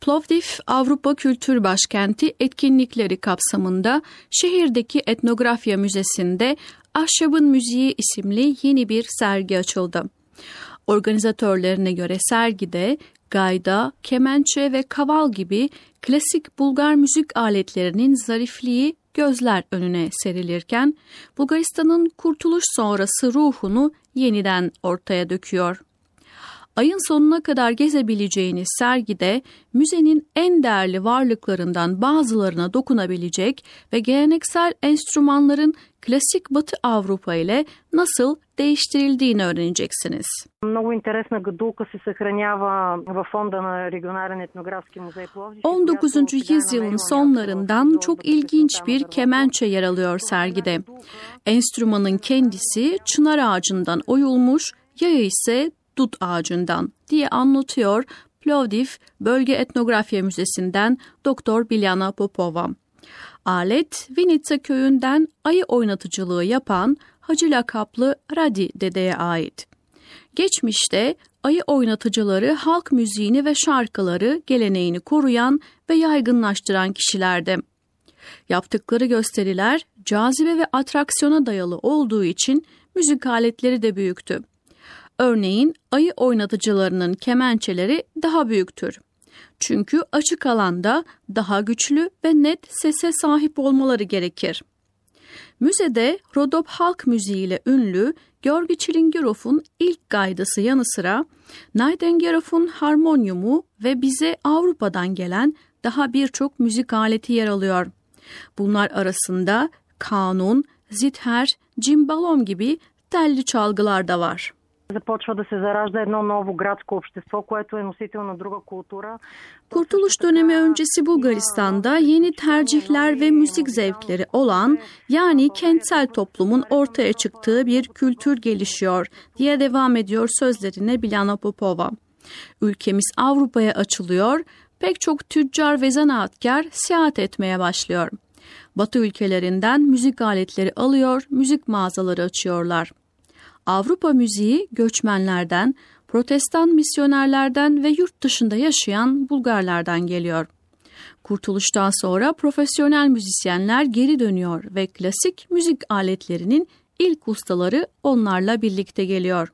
Plovdiv Avrupa Kültür Başkenti etkinlikleri kapsamında şehirdeki Etnografya Müzesi'nde Ahşabın Müziği isimli yeni bir sergi açıldı. Organizatörlerine göre sergide gayda, kemençe ve kaval gibi klasik Bulgar müzik aletlerinin zarifliği gözler önüne serilirken Bulgaristan'ın kurtuluş sonrası ruhunu yeniden ortaya döküyor. Ayın sonuna kadar gezebileceğiniz sergide müzenin en değerli varlıklarından bazılarına dokunabilecek ve geleneksel enstrümanların klasik Batı Avrupa ile nasıl değiştirildiğini öğreneceksiniz. Много интересна гадулка се съхранява във фонда на регионален етнографски музей Пловдив. 19. yüzyılın sonlarından çok ilginç bir kemençe yer alıyor sergide. Enstrümanın kendisi çınar ağacından oyulmuş, yayı ise dut ağacından diye anlatıyor Plovdiv Bölge Etnografya Müzesi'nden Dr. Biljana Popova. Alet Vinica köyünden ayı oynatıcılığı yapan Hacı lakaplı Radi dedeye ait. Geçmişte ayı oynatıcıları halk müziğini ve şarkıları geleneğini koruyan ve yaygınlaştıran kişilerdi. Yaptıkları gösteriler cazibe ve atraksiyona dayalı olduğu için müzik aletleri de büyüktü. Örneğin ayı oynatıcılarının kemençeleri daha büyüktür. Çünkü açık alanda daha güçlü ve net sese sahip olmaları gerekir. Müzede Rodop halk müziğiyle ünlü Georgi Çilingirov'un ilk gaydası yanı sıra Найденгеров'un harmonyumu ve bize Avrupa'dan gelen daha birçok müzik aleti yer alıyor. Bunlar arasında kanun, zither, cimbalom gibi telli çalgılar da var. Започва да се заражда едно ново градско общество, което е носител на друга култура. Kurtuluş dönemi öncesi Bulgaristan'da yeni tercihler ve müzik zevkleri olan, yani kentsel toplumun ortaya çıktığı bir kültür gelişiyor diye devam ediyor sözlerine Biljana Popova. Ülkemiz Avrupa'ya açılıyor, pek çok tüccar ve zanaatkar seyahat etmeye başlıyor. Batı ülkelerinden müzik aletleri alıyor, müzik mağazaları açıyorlar. Avrupa müziği göçmenlerden, protestan misyonerlerden ve yurt dışında yaşayan Bulgarlardan geliyor. Kurtuluştan sonra profesyonel müzisyenler geri dönüyor ve klasik müzik aletlerinin ilk ustaları onlarla birlikte geliyor.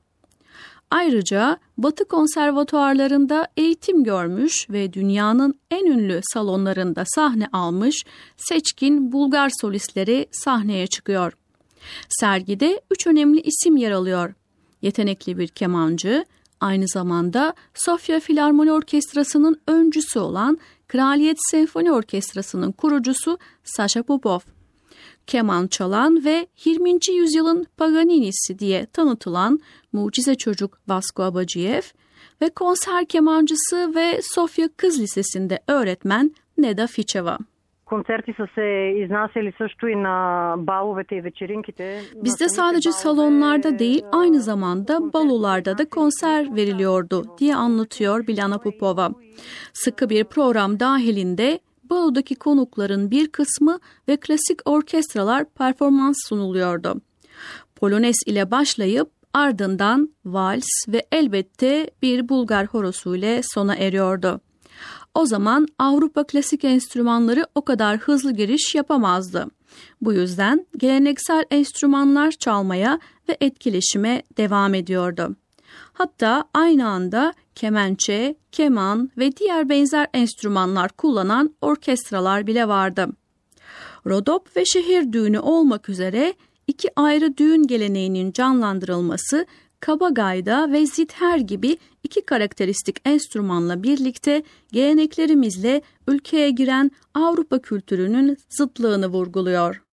Ayrıca Batı konservatuarlarında eğitim görmüş ve dünyanın en ünlü salonlarında sahne almış seçkin Bulgar solistleri sahneye çıkıyor. Sergide 3 önemli isim yer alıyor. Yetenekli bir kemancı, aynı zamanda Sofya Filarmoni Orkestrası'nın öncüsü olan Kraliyet Senfoni Orkestrası'nın kurucusu Sasha Popov. Keman çalan ve 20. yüzyılın Paganini'si diye tanıtılan mucize çocuk Vasko Abacıyev ve konser kemancısı ve Sofya Kız Lisesi'nde öğretmen Neda Ficheva. Концерти са се изнасяли също и на баловете и вечеринките. Bizde sadece salonlarda değil, aynı zamanda balolarda da konser veriliyordu diye anlatıyor Biljana Popova. Sıkı bir program dahilinde balodaki konukların bir kısmı ve klasik orkestralar performans sunuluyordu. Polonez ile başlayıp ardından vals ve elbette bir Bulgar horosu ile sona eriyordu. O zaman Avrupa klasik enstrümanları o kadar hızlı giriş yapamazdı. Bu yüzden geleneksel enstrümanlar çalmaya ve etkileşime devam ediyordu. Hatta aynı anda kemençe, keman ve diğer benzer enstrümanlar kullanan orkestralar bile vardı. Rodop ve şehir düğünü olmak üzere iki ayrı düğün geleneğinin canlandırılması kaba gayda ve zither gibi iki karakteristik enstrümanla birlikte geleneklerimizle ülkeye giren Avrupa kültürünün zıtlığını vurguluyor.